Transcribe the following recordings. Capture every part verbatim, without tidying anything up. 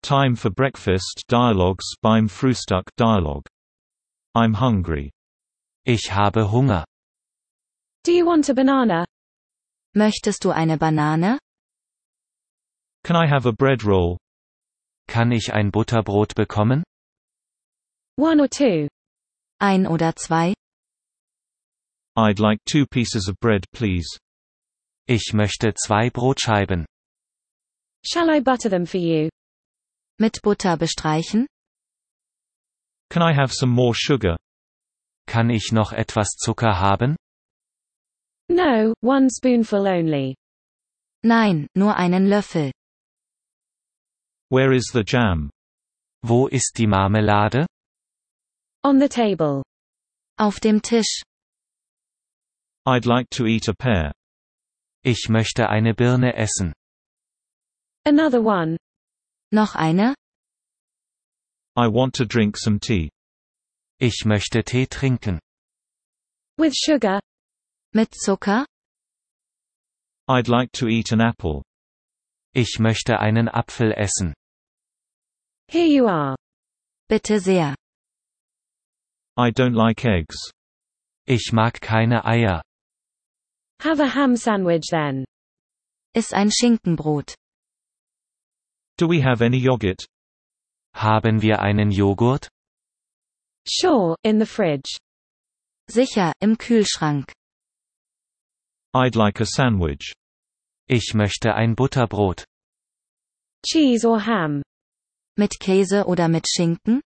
Time for breakfast dialogues beim Frühstück Dialog. I'm hungry. Ich habe Hunger. Do you want a banana? Möchtest du eine Banane? Can I have a bread roll? Kann ich ein Butterbrot bekommen? One or two? Ein oder zwei? I'd like two pieces of bread, please. Ich möchte zwei Brotscheiben. Shall I butter them for you? Mit Butter bestreichen? Can I have some more sugar? Kann ich noch etwas Zucker haben? No, one spoonful only. Nein, nur einen Löffel. Where is the jam? Wo ist die Marmelade? On the table. Auf dem Tisch. I'd like to eat a pear. Ich möchte eine Birne essen. Another one. Noch eine? I want to drink some tea. Ich möchte Tee trinken. With sugar? Mit Zucker? I'd like to eat an apple. Ich möchte einen Apfel essen. Here you are. Bitte sehr. I don't like eggs. Ich mag keine Eier. Have a ham sandwich then. Iss ein Schinkenbrot. Do we have any yogurt? Haben wir einen Joghurt? Sure, in the fridge. Sicher, im Kühlschrank. I'd like a sandwich. Ich möchte ein Butterbrot. Cheese or ham? Mit Käse oder mit Schinken?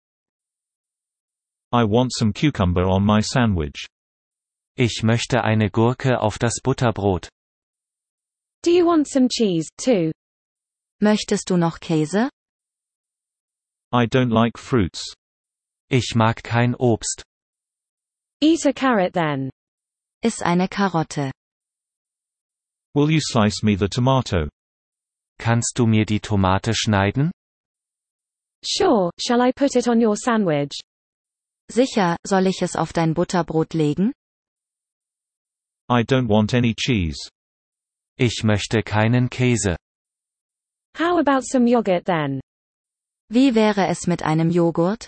I want some cucumber on my sandwich. Ich möchte eine Gurke auf das Butterbrot. Do you want some cheese, too? Möchtest du noch Käse? I don't like fruits. Ich mag kein Obst. Eat a carrot then. Iss eine Karotte. Will you slice me the tomato? Kannst du mir die Tomate schneiden? Sure, shall I put it on your sandwich? Sicher, soll ich es auf dein Butterbrot legen? I don't want any cheese. Ich möchte keinen Käse. How about some yogurt then? Wie wäre es mit einem Joghurt?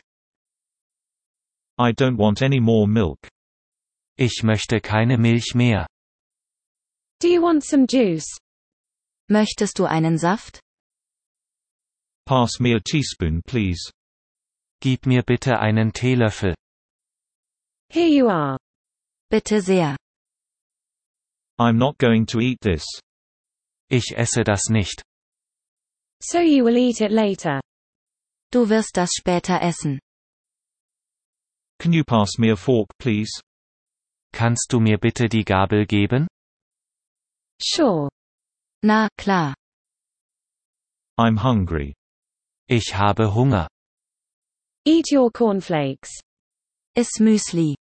I don't want any more milk. Ich möchte keine Milch mehr. Do you want some juice? Möchtest du einen Saft? Pass me a teaspoon, please. Gib mir bitte einen Teelöffel. Here you are. Bitte sehr. I'm not going to eat this. Ich esse das nicht. So you will eat it later. Du wirst das später essen. Can you pass me a fork, please? Kannst du mir bitte die Gabel geben? Sure. Na, klar. I'm hungry. Ich habe Hunger. Eat your cornflakes. Iss Müsli.